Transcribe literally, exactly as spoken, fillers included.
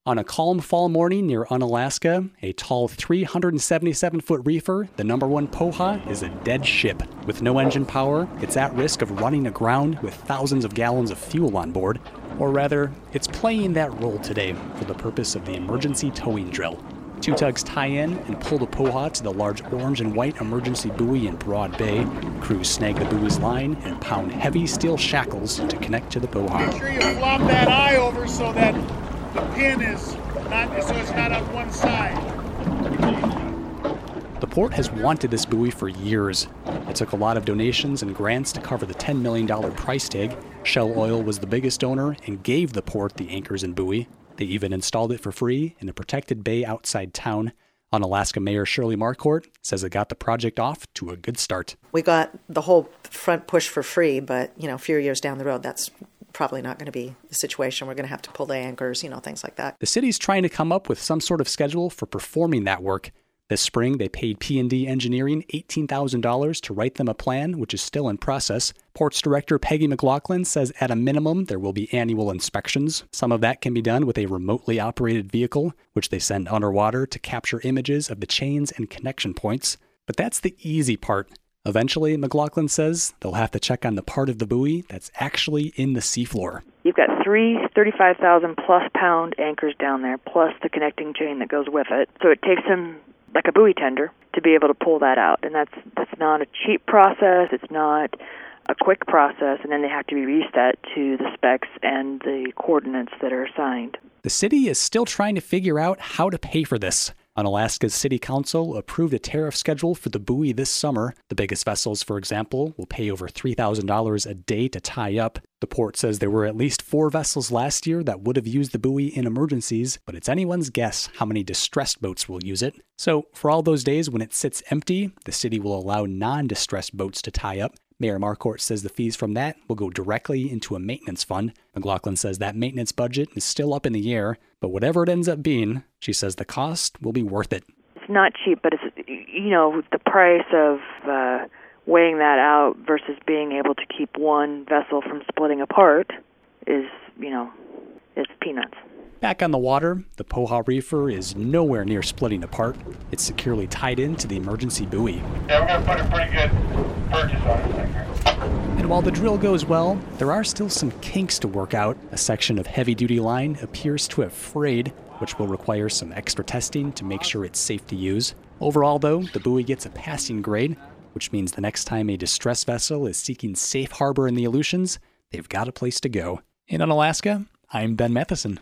On a calm fall morning near Unalaska, a tall three hundred seventy-seven foot reefer, the number one POHA, is a dead ship. With no engine power, it's at risk of running aground with thousands of gallons of fuel on board. Or rather, it's playing that role today for the purpose of the emergency towing drill. Two tugs tie in and pull the POHA to the large orange and white emergency buoy in Broad Bay. Crews snag the buoy's line and pound heavy steel shackles to connect to the POHA. Make sure you flop that eye over so that the pin is not, so it's not on one side. The port has wanted this buoy for years. It took a lot of donations and grants to cover the ten million dollars price tag. Shell Oil was the biggest donor and gave the port the anchors and buoy. They even installed it for free in a protected bay outside town. Unalaska Mayor Shirley Marquardt says it got the project off to a good start. We got the whole front push for free, but, you know, a few years down the road, that's probably not going to be the situation. We're going to have to pull the anchors, you know, things like that. The city's trying to come up with some sort of schedule for performing that work. This spring, they paid P and D Engineering eighteen thousand dollars to write them a plan, which is still in process. Ports Director Peggy McLaughlin says at a minimum, there will be annual inspections. Some of that can be done with a remotely operated vehicle, which they send underwater to capture images of the chains and connection points. But that's the easy part. Eventually, McLaughlin says they'll have to check on the part of the buoy that's actually in the seafloor. You've got three thirty-five thousand plus pound anchors down there, plus the connecting chain that goes with it. So it takes them like a buoy tender to be able to pull that out. And that's that's not a cheap process. It's not a quick process. And then they have to be reset to the specs and the coordinates that are assigned. The city is still trying to figure out how to pay for this. Unalaska's city council approved a tariff schedule for the buoy this summer. The biggest vessels, for example, will pay over three thousand dollars a day to tie up. The port says there were at least four vessels last year that would have used the buoy in emergencies, but it's anyone's guess how many distressed boats will use it. So for all those days when it sits empty, the city will allow non-distressed boats to tie up. Mayor Marquardt says the fees from that will go directly into a maintenance fund. McLaughlin says that maintenance budget is still up in the air, but whatever it ends up being, she says the cost will be worth it. It's not cheap, but it's, you know, the price of uh, weighing that out versus being able to keep one vessel from splitting apart is, you know, it's peanuts. Back on the water, the POHA reefer is nowhere near splitting apart. It's securely tied into the emergency buoy. Yeah, we're going to put a pretty good purchase on this thing here. And while the drill goes well, there are still some kinks to work out. A section of heavy-duty line appears to have frayed, which will require some extra testing to make sure it's safe to use. Overall, though, the buoy gets a passing grade, which means the next time a distressed vessel is seeking safe harbor in the Aleutians, they've got a place to go. In Unalaska, I'm Ben Matheson.